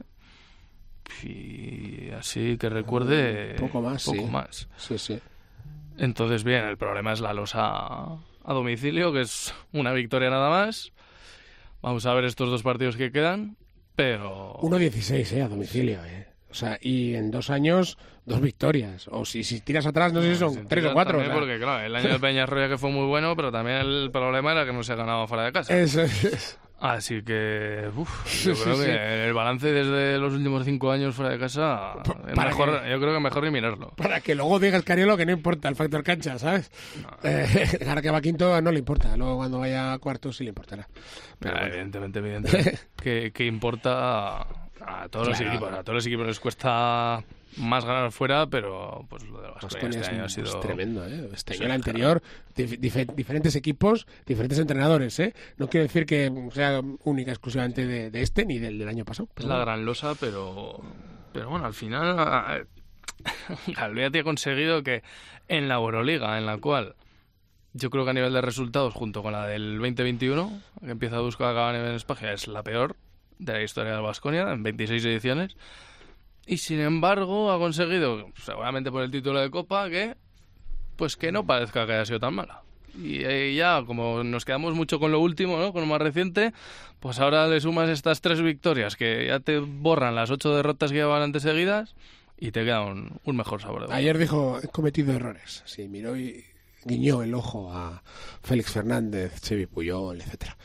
y así que recuerde poco más. Sí. Entonces, bien, el problema es la losa a domicilio, que es una victoria nada más. Vamos a ver estos 2 partidos que quedan, pero... 1-16, a domicilio, O sea, y en 2 años, 2 victorias. O si tiras atrás, no sé si son 3 o 4. O sea. Porque, claro, el año de Peñarroya que fue muy bueno, pero también el problema era que no se ganaba fuera de casa. Eso es. Así que, yo creo que el balance desde los últimos 5 años fuera de casa, yo creo que mejor ni mirarlo. Para que luego digas, Cariolo, que no importa el factor cancha, ¿sabes? No. Ahora que va quinto no le importa, luego cuando vaya a cuarto sí le importará. Pero evidentemente. que importa a todos los equipos. A todos los equipos les cuesta más ganar fuera, pero pues lo de Baskonia este año ha sido tremendo, Este año el anterior, diferentes equipos, diferentes entrenadores, No quiero decir que sea única exclusivamente de este ni del año pasado. Es la gran losa, pero bueno, al final Galbiati ha conseguido que en la Euroliga, en la cual yo creo que a nivel de resultados, junto con la del 2021, que empieza a buscar acabar en España, es la peor de la historia del Baskonia, en 26 ediciones. Y sin embargo ha conseguido, seguramente por el título de Copa, que no parezca que haya sido tan mala. Y ya, como nos quedamos mucho con lo último, ¿no? Con lo más reciente, pues ahora le sumas estas 3 victorias que ya te borran las 8 derrotas que llevaban antes seguidas y te queda un mejor sabor de boca. Ayer dijo, he cometido errores. Sí, miró y guiñó el ojo a Félix Fernández, Xavi Puyol, etcétera.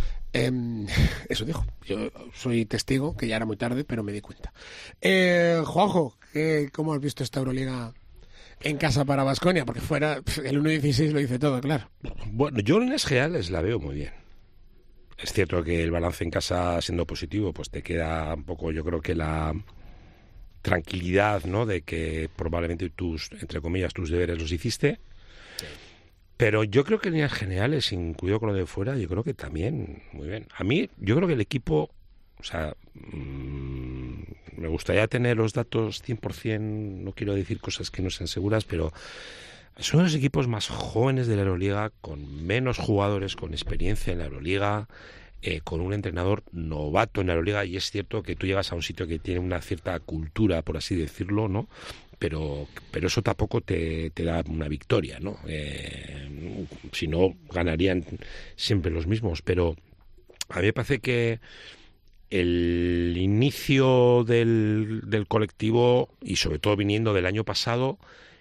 Eso dijo. Yo soy testigo, que ya era muy tarde, pero me di cuenta. Juanjo, ¿cómo has visto esta Euroliga en casa para Baskonia? Porque fuera el 1-16 lo dice todo, claro. Bueno, yo en líneas generales la veo muy bien. Es cierto que el balance en casa, siendo positivo, pues te queda un poco, yo creo que la tranquilidad, ¿no? De que probablemente entre comillas, tus deberes los hiciste. Pero yo creo que en líneas generales, incluido con lo de fuera, yo creo que también muy bien. A mí, yo creo que el equipo, o sea, me gustaría tener los datos 100%, no quiero decir cosas que no sean seguras, pero son los equipos más jóvenes de la Euroliga, con menos jugadores con experiencia en la Euroliga, con un entrenador novato en la Euroliga, y es cierto que tú llegas a un sitio que tiene una cierta cultura, por así decirlo, ¿no? Pero eso tampoco te da una victoria, ¿no? Si no, ganarían siempre los mismos. Pero a mí me parece que el inicio del colectivo, y sobre todo viniendo del año pasado,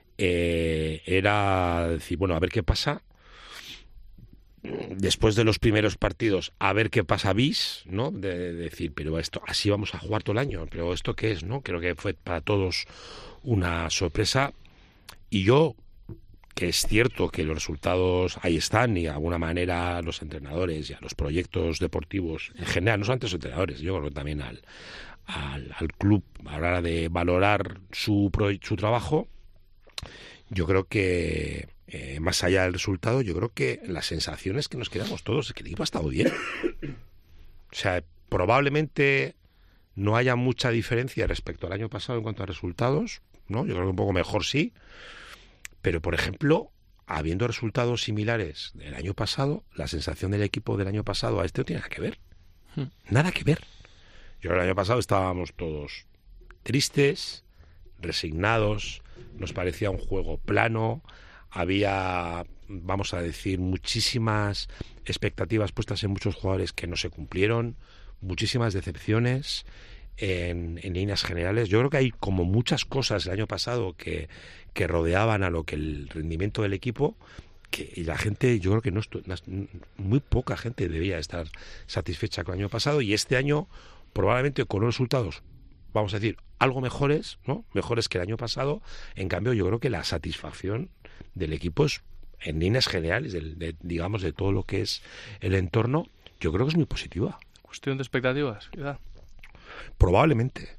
era decir, bueno, a ver qué pasa. Después de los primeros partidos, a ver qué pasa bis, ¿no? De decir, pero esto, así vamos a jugar todo el año, pero ¿esto qué es, no? Creo que fue para todos una sorpresa. Y yo, que es cierto que los resultados ahí están, y de alguna manera a los entrenadores y a los proyectos deportivos en general, no solamente a los entrenadores, yo creo que también al club, a la hora de valorar su trabajo, yo creo que más allá del resultado, yo creo que las sensaciones que nos quedamos todos es que el equipo ha estado bien. O sea, probablemente no haya mucha diferencia respecto al año pasado en cuanto a resultados, ¿no? Yo creo que un poco mejor sí. Pero, por ejemplo, habiendo resultados similares del año pasado, la sensación del equipo del año pasado a este no tiene nada que ver. Nada que ver. Yo el año pasado estábamos todos tristes, resignados, nos parecía un juego plano, había, vamos a decir, muchísimas expectativas puestas en muchos jugadores que no se cumplieron, muchísimas decepciones en líneas generales. Yo creo que hay como muchas cosas el año pasado que rodeaban a lo que el rendimiento del equipo, y la gente, yo creo que muy poca gente debía estar satisfecha con el año pasado, y este año probablemente con unos resultados, vamos a decir, algo mejores, ¿no? Mejores que el año pasado. En cambio, yo creo que la satisfacción del equipo es, en líneas generales, digamos, de todo lo que es el entorno, yo creo que es muy positiva. Cuestión de expectativas, quizá. Probablemente.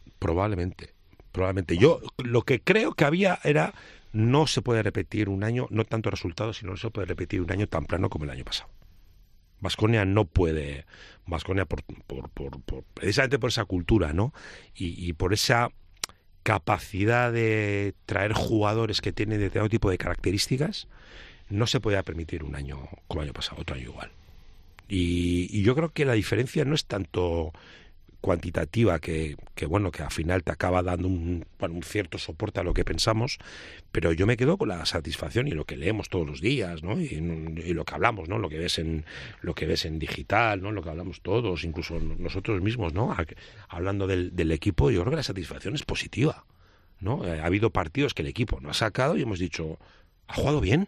Yo lo que creo que había era, no se puede repetir un año, no tanto resultados, sino no se puede repetir un año tan plano como el año pasado. Baskonia no puede, Baskonia por precisamente por esa cultura, ¿no? Y por esa capacidad de traer jugadores que tienen determinado tipo de características, no se podía permitir un año como el año pasado, otro año igual. Y yo creo que la diferencia no es tanto cuantitativa, que bueno, que al final te acaba dando un cierto soporte a lo que pensamos, pero yo me quedo con la satisfacción y lo que leemos todos los días, ¿no? Y lo que hablamos, ¿no? Lo que ves en digital, ¿no? Lo que hablamos todos, incluso nosotros mismos, ¿no? Hablando del equipo, yo creo que la satisfacción es positiva, ¿no? Ha habido partidos que el equipo no ha sacado y hemos dicho, ha jugado bien.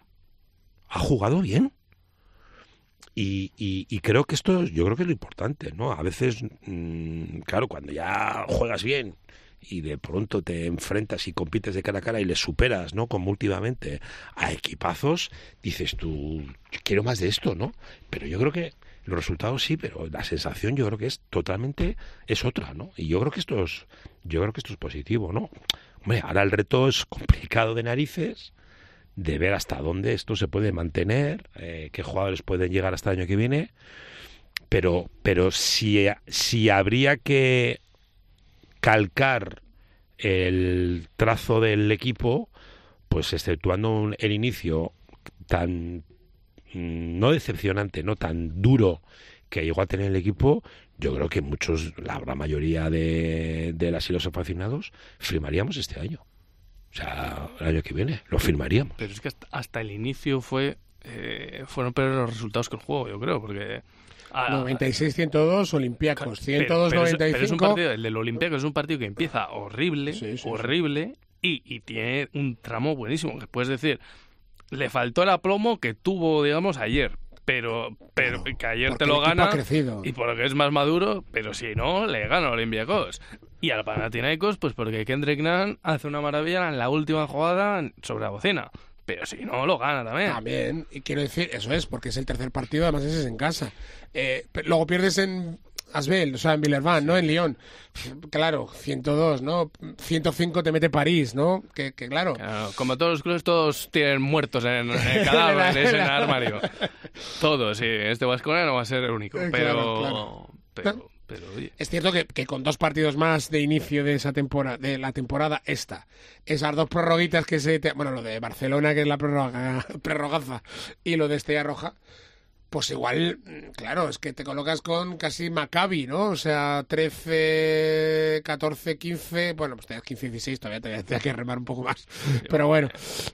Y creo que yo creo que es lo importante, ¿no? A veces, claro, cuando ya juegas bien y de pronto te enfrentas y compites de cara a cara y les superas, ¿no? Como últimamente a equipazos, dices tú, quiero más de esto, ¿no? Pero yo creo que los resultados sí, pero la sensación yo creo que es otra, ¿no? Y yo creo que esto es positivo, ¿no? Hombre, ahora el reto es complicado de narices, de ver hasta dónde esto se puede mantener, qué jugadores pueden llegar hasta el año que viene, pero si habría que calcar el trazo del equipo, pues exceptuando el inicio tan no decepcionante, no tan duro que llegó a tener el equipo, yo creo que la gran mayoría de las y los aficionados firmaríamos este año. O sea, el año que viene lo firmaríamos. Pero es que hasta el inicio fueron peores los resultados que el juego, yo creo, porque 96-102 Olympiacos, 102-95. Pero es un partido, el del Olympiacos es un partido que empieza horrible, sí. Y tiene un tramo buenísimo, que puedes decir, le faltó el aplomo que tuvo, digamos, ayer. Pero que ayer te lo gana y porque es más maduro, pero si no, le gana a Olympiacos. Y al Panathinaikos, pues porque Kendrick Nunn hace una maravilla en la última jugada sobre la bocina. Pero si no, lo gana también. También, y quiero decir, eso es, porque es el tercer partido, además ese es en casa. Luego pierdes en Asbel, o sea, en Villeurbanne, ¿no? En Lyon. Claro, 102, ¿no? 105 te mete París, ¿no? Que claro. Como todos los clubes, todos tienen muertos en cadáveres en el armario. Todos, sí. Este Baskonia no va a ser el único. Pero oye. Es cierto que con 2 partidos más de inicio de la temporada esas 2 prorroguitas lo de Barcelona, que es la prorrogaza, y lo de Estrella Roja, pues igual, claro, es que te colocas con casi Maccabi, ¿no? O sea, 13, 14, 15... Bueno, pues tenías 15, 16, todavía te que remar un poco más. Pero bueno.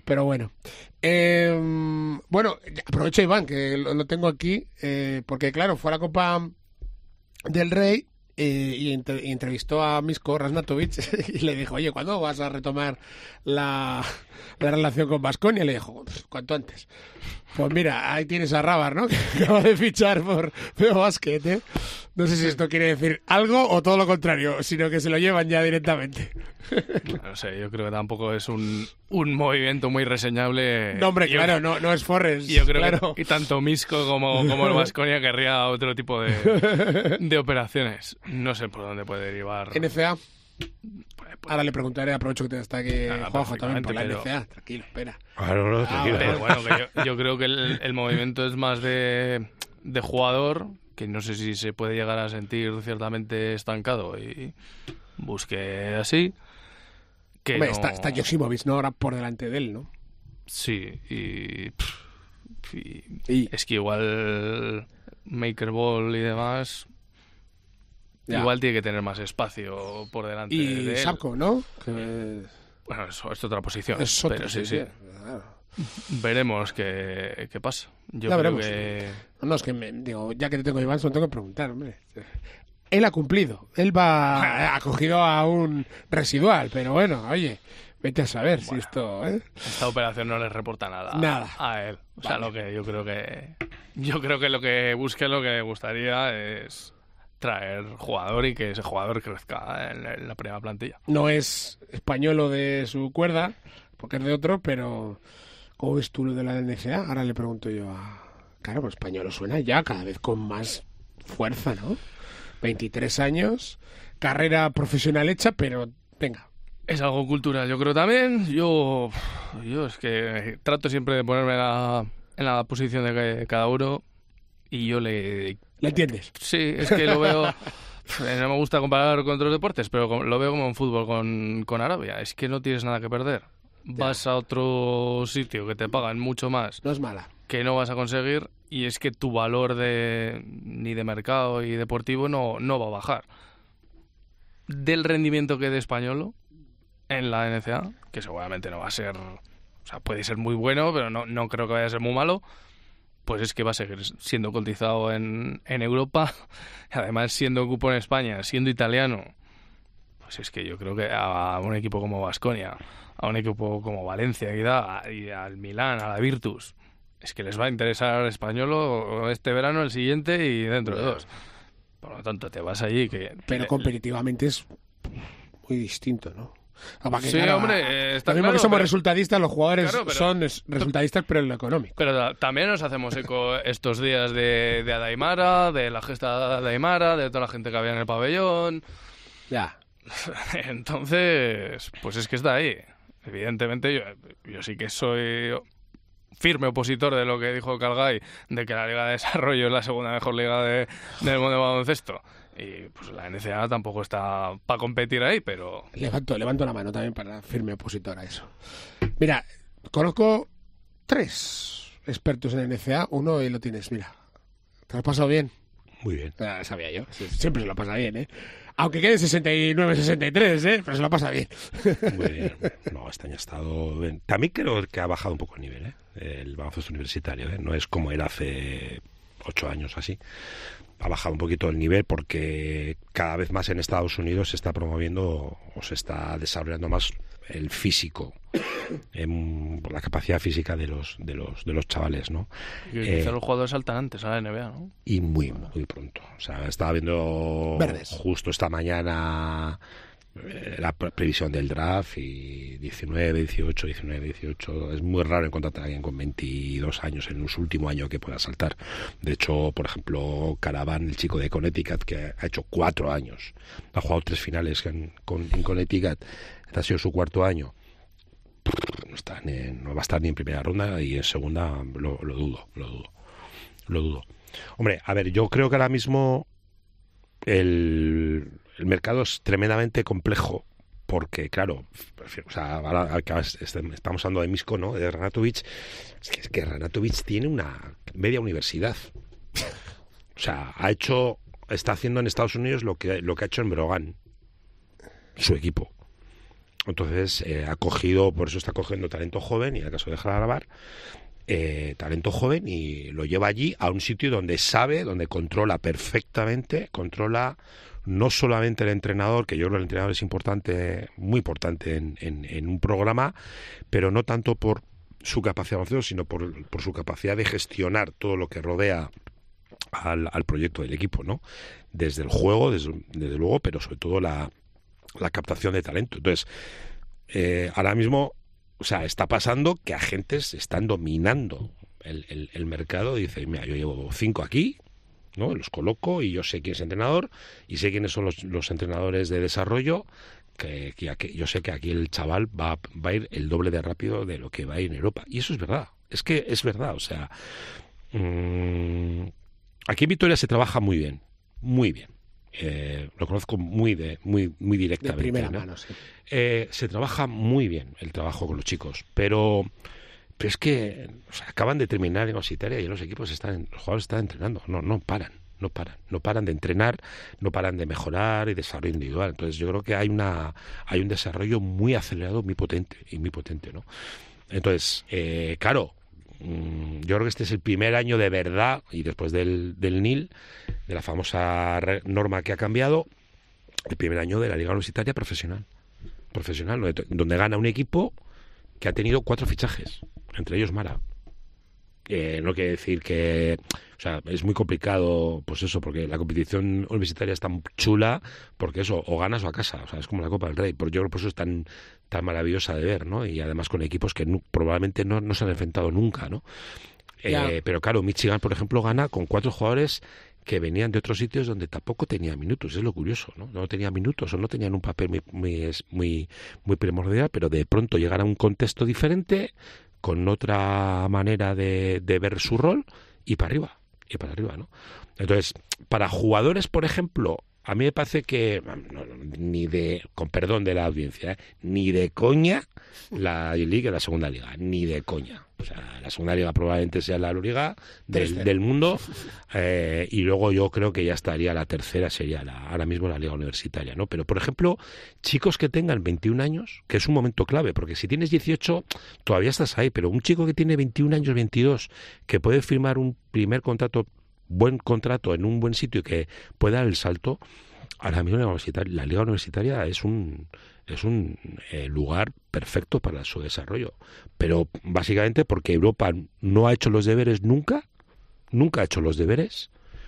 Bueno, aprovecho, Iván, que lo tengo aquí, porque claro, fue a la Copa del Rey, y entrevistó a Misko Ražnatović y le dijo, oye, ¿cuándo vas a retomar la relación con Baskonia? Y le dijo, cuanto antes. Pues mira, ahí tienes a Rábar, ¿no? Que acaba de fichar por Veo Basket, ¿eh? No sé si esto quiere decir algo o todo lo contrario, sino que se lo llevan ya directamente. No sé, yo creo que tampoco es un movimiento muy reseñable. No, hombre, claro, no es Forrest. Yo creo claro. que tanto Misko como el Baskonia querría otro tipo de operaciones. No sé por dónde puede derivar. NCA. Ahora le preguntaré, aprovecho que está aquí Juanjo también por la pero... NCA. Tranquilo, espera. No, tranquilo. Pero bueno, que yo creo que el movimiento es más de jugador, que no sé si se puede llegar a sentir ciertamente estancado y busque así. Que hombre, no... está Joksimovic, ¿no? Ahora por delante de él, ¿no? Sí, y es que igual Maker Ball y demás... Ya. Igual tiene que tener más espacio por delante de él. Y Sapko, ¿no? Bueno, eso es otra posición. Es otra, pero sí. Claro. Veremos qué pasa. Yo ya creo veremos. Que... No, es que digo, ya que te tengo Iván, solo tengo que preguntar, hombre. Él ha cumplido. Él ha cogido a un residual, pero bueno, oye, vete a saber si esto... Esta operación no le reporta nada a él. O sea, vale. Yo creo que lo que busque, lo que le gustaría es... traer jugador y que ese jugador crezca en la primera plantilla. No es españolo de su cuerda, porque es de otro, pero ¿cómo ves tú lo de la NCA? Ahora le pregunto yo a... Claro, pues españolo suena ya cada vez con más fuerza, ¿no? 23 años, carrera profesional hecha, pero venga. Es algo cultural, yo creo también. Yo es que trato siempre de ponerme en la posición de cada uno y yo ¿Le entiendes? Sí, es que lo veo... No me gusta comparar con otros deportes, pero lo veo como en fútbol con Arabia. Es que no tienes nada que perder. Ya. Vas a otro sitio que te pagan mucho más. No es mala. Que no vas a conseguir, y es que tu valor ni de mercado y deportivo no va a bajar. Del rendimiento que de Españolo en la NCA, que seguramente no va a ser... O sea, puede ser muy bueno, pero no creo que vaya a ser muy malo. Pues es que va a seguir siendo cotizado en Europa, además siendo cupo en España, siendo italiano. Pues es que yo creo que a un equipo como Baskonia, a un equipo como Valencia y al Milán, a la Virtus, es que les va a interesar Españolo este verano, el siguiente y dentro de 2. Por lo tanto, te vas allí Pero competitivamente es muy distinto, ¿no? Sí, claro, hombre, está claro. Mismo que somos resultadistas, los jugadores son resultadistas, pero en lo económico. Pero también nos hacemos eco estos días de Adaimara, de la gesta de Adaimara, de toda la gente que había en el pabellón. Ya. Entonces, pues es que está ahí. Evidentemente, yo sí que soy firme opositor de lo que dijo Calgay, de que la Liga de Desarrollo es la segunda mejor liga del mundo de baloncesto. Y pues la NCA tampoco está para competir ahí, pero... Levanto la mano también para firme opositor a eso. Mira, conozco 3 expertos en NCA, uno y lo tienes, mira. ¿Te lo has pasado bien? Muy bien. Sabía yo, siempre se lo pasa bien, ¿eh? Aunque quede 69-63, pero se lo pasa bien. Muy bien. No, este año ha estado bien. También creo que ha bajado un poco el nivel, el baloncesto universitario, No es como era hace 8 años así. Ha bajado un poquito el nivel porque cada vez más en Estados Unidos se está promoviendo o se está desarrollando más el físico, la capacidad física de los chavales, ¿no? Y quizá los jugadores saltan antes a la NBA, ¿no? Y muy pronto. O sea, estaba viendo justo esta mañana la previsión del draft y 19, 18. Es muy raro encontrar a alguien con 22 años en su último año que pueda saltar. De hecho, por ejemplo, Caravan, el chico de Connecticut, que ha hecho 4 años, ha jugado 3 finales en Connecticut, este ha sido su 4º año. No va a estar ni en primera ronda y en segunda lo dudo. Hombre, a ver, yo creo que ahora mismo el mercado es tremendamente complejo porque, claro, o sea, ahora estamos hablando de Misko, ¿no? De Ražnatović. Es que Ražnatović tiene una media universidad. O sea, está haciendo en Estados Unidos lo que ha hecho en Brogan, su equipo. Entonces, por eso está cogiendo talento joven, y en el caso de Harvard, talento joven, y lo lleva allí a un sitio donde sabe, donde controla perfectamente, controla no solamente el entrenador, que yo creo que el entrenador es importante, muy importante en un programa, pero no tanto por su capacidad de hacerlo, sino por su capacidad de gestionar todo lo que rodea al proyecto del equipo, ¿no? Desde el juego, desde luego, pero sobre todo la captación de talento. Entonces, ahora mismo, o sea, está pasando que agentes están dominando el mercado. Dice, mira, yo llevo 5 aquí, ¿no? Los coloco y yo sé quién es entrenador y sé quiénes son los entrenadores de desarrollo, que yo sé que aquí el chaval va a ir el doble de rápido de lo que va a ir en Europa. Y eso es verdad, es que es verdad, o sea, aquí en Vitoria se trabaja muy bien, muy bien. Lo conozco muy directamente. De primera ¿no? mano, sí. Se trabaja muy bien el trabajo con los chicos, pero es que, o sea, acaban de terminar en Universitaria y los equipos los jugadores están entrenando, no paran de entrenar, no paran de mejorar y desarrollo individual. Entonces yo creo que hay un desarrollo muy acelerado, muy potente, ¿no? Entonces, claro, yo creo que este es el primer año de verdad, y después del NIL, de la famosa norma que ha cambiado, el primer año de la Liga Universitaria profesional, donde gana un equipo que ha tenido 4 fichajes, entre ellos Mara. No quiere decir que, o sea, es muy complicado, pues eso, porque la competición universitaria es tan chula, porque eso, o ganas o a casa, o sea, es como la Copa del Rey. Yo creo que por eso es tan maravillosa de ver, ¿no? Y además con equipos que probablemente no se han enfrentado nunca, ¿no? Pero claro, Michigan, por ejemplo, gana con 4 jugadores que venían de otros sitios donde tampoco tenían minutos. Es lo curioso, ¿no? No tenían minutos o no tenían un papel muy primordial, pero de pronto llegar a un contexto diferente, con otra manera de ver su rol, y para arriba, ¿no? Entonces, para jugadores, por ejemplo, a mí me parece que, con perdón de la audiencia, ni de coña la Liga, la segunda liga, ni de coña. O sea, la segunda liga probablemente sea la liga del mundo, y luego yo creo que ya estaría la tercera, sería ahora mismo la liga universitaria, ¿no? Pero, por ejemplo, chicos que tengan 21 años, que es un momento clave, porque si tienes 18 todavía estás ahí, pero un chico que tiene 21 años, 22, que puede firmar un primer buen contrato en un buen sitio y que pueda dar el salto, ahora mismo la liga universitaria es un lugar perfecto para su desarrollo, pero básicamente porque Europa no ha hecho los deberes nunca ha hecho los deberes,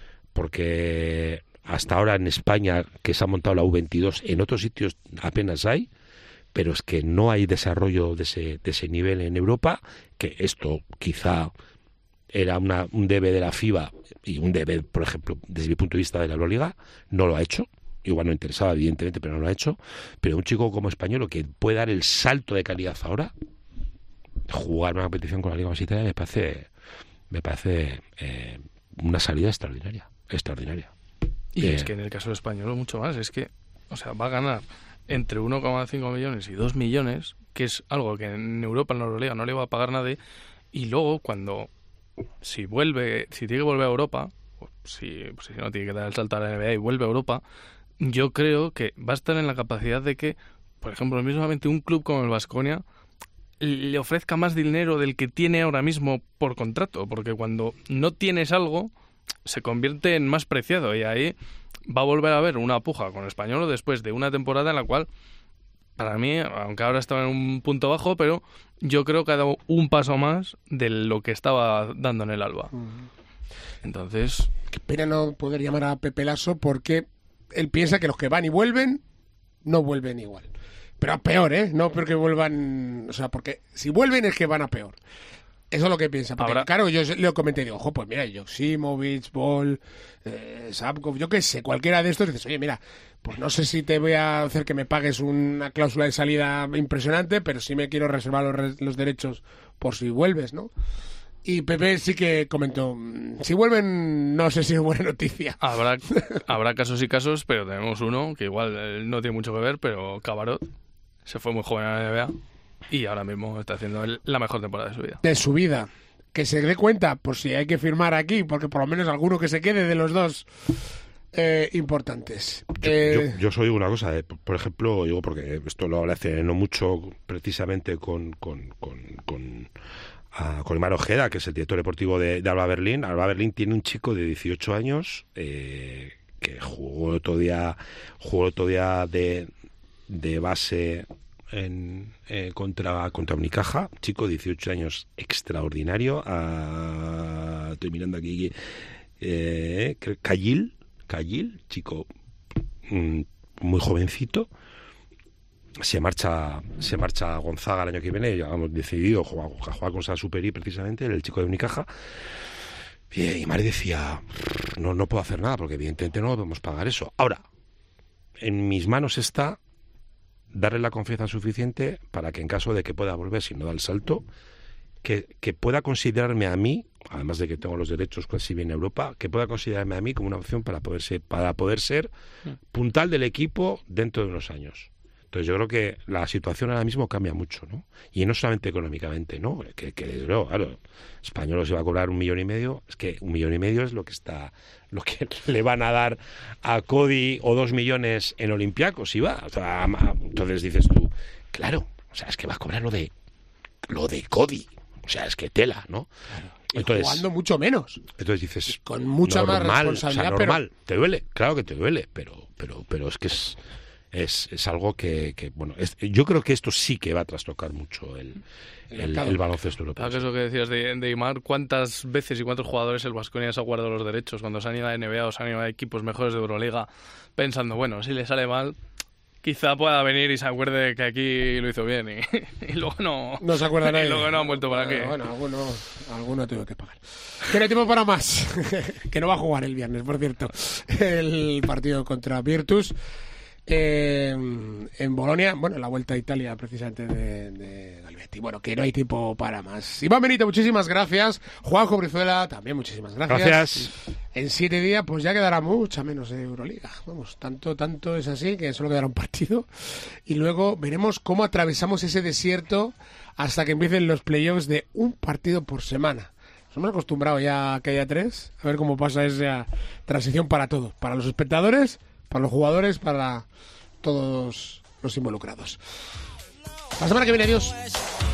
porque hasta ahora en España, que se ha montado la U22, en otros sitios apenas hay, pero es que no hay desarrollo de ese nivel en Europa, que esto quizá era un debe de la FIBA y un debe, por ejemplo, desde mi punto de vista de la Euroliga, no lo ha hecho. Igual no interesaba, evidentemente, pero no lo ha hecho. Pero un chico como Español, que puede dar el salto de calidad ahora, jugar una competición con la Liga Universitaria, me parece una salida extraordinaria. Y es que en el caso del Español mucho más, es que, o sea, va a ganar entre 1,5 millones y 2 millones, que es algo que en Europa, en la Euroliga, no le va a pagar nadie, y luego si tiene que volver a Europa, si no tiene que dar el salto a la NBA y vuelve a Europa, yo creo que va a estar en la capacidad de que, por ejemplo, mismamente un club como el Baskonia le ofrezca más dinero del que tiene ahora mismo por contrato, porque cuando no tienes algo se convierte en más preciado, y ahí va a volver a haber una puja con Español después de una temporada en la cual, para mí, aunque ahora estaba en un punto bajo, pero yo creo que ha dado un paso más de lo que estaba dando en el Alba. Entonces, qué pena no poder llamar a Pepe Lasso, porque él piensa que los que van y vuelven no vuelven igual. Pero a peor, ¿eh? No porque vuelvan... O sea, porque si vuelven es que van a peor. Eso es lo que piensa. Porque, claro, yo le comenté y digo, ojo, pues mira, Joksimovic, Ball, Sapkov, yo qué sé, cualquiera de estos, dices, oye, mira, pues no sé si te voy a hacer que me pagues una cláusula de salida impresionante, pero sí me quiero reservar los derechos por si vuelves, ¿no? Y Pepe sí que comentó, si vuelven, no sé si es buena noticia. Habrá casos y casos, pero tenemos uno que igual no tiene mucho que ver, pero Cabarot se fue muy joven a la NBA y ahora mismo está haciendo la mejor temporada de su vida. De su vida. Que se dé cuenta, por si hay que firmar aquí, porque por lo menos alguno que se quede de los dos importantes. Yo soy una cosa, por ejemplo, digo porque esto lo hablé hace no mucho, precisamente con con Imar Ojeda, que es el director deportivo de Alba Berlín. Alba Berlín tiene un chico de 18 años que jugó otro día de base contra Unicaja, chico de 18 años extraordinario. Estoy mirando aquí, Cayil, chico muy jovencito. Se marcha a Gonzaga el año que viene. Ya hemos decidido jugar con Sala Superi, precisamente, el chico de Unicaja. Y Mari decía, no puedo hacer nada porque evidentemente no podemos pagar eso. Ahora, en mis manos está darle la confianza suficiente para que en caso de que pueda volver, si no da el salto, que pueda considerarme a mí, además de que tengo los derechos casi bien en Europa, que pueda considerarme a mí como una opción para poder ser puntal del equipo dentro de unos años. Entonces yo creo que la situación ahora mismo cambia mucho, ¿no? Y no solamente económicamente, ¿no? Que claro, Español se va a cobrar 1,5 millones. Es que 1,5 millones es lo que le van a dar a Cody, o 2 millones en Olympiacos, si va. O sea, entonces dices tú, claro, o sea, es que va a cobrar lo de Cody. O sea, es que tela, ¿no? Claro. Entonces, jugando mucho menos. Entonces dices, con mucha más responsabilidad. O sea, normal, pero te duele, claro que te duele, pero es que es algo que bueno, yo creo que esto sí que va a trastocar mucho el baloncesto europeo. Claro, que eso que decías de Aimar, ¿cuántas veces y cuántos jugadores el Baskonia se ha guardado los derechos cuando se han ido a NBA o se han ido a equipos mejores de Euroliga pensando, bueno, si le sale mal, quizá pueda venir y se acuerde que aquí lo hizo bien y luego no se acuerda nadie. Y luego no han vuelto para aquí. Bueno, alguno tuvo que pagar. Tiene tiempo para más. Que no va a jugar el viernes, por cierto, el partido contra Virtus. En Bolonia, bueno, la Vuelta a Italia precisamente de Galvetti. Bueno, que no hay tiempo para más. Iván Benito, muchísimas gracias. Juanjo Brizuela, también muchísimas gracias. En 7 días pues ya quedará mucha menos de Euroliga. Vamos, tanto es así que solo quedará un partido. Y luego veremos cómo atravesamos ese desierto hasta que empiecen los playoffs de un partido por semana. Nos hemos acostumbrado ya a que haya 3. A ver cómo pasa esa transición para todos. Para los espectadores, para los jugadores, para todos los involucrados. La semana que viene, adiós.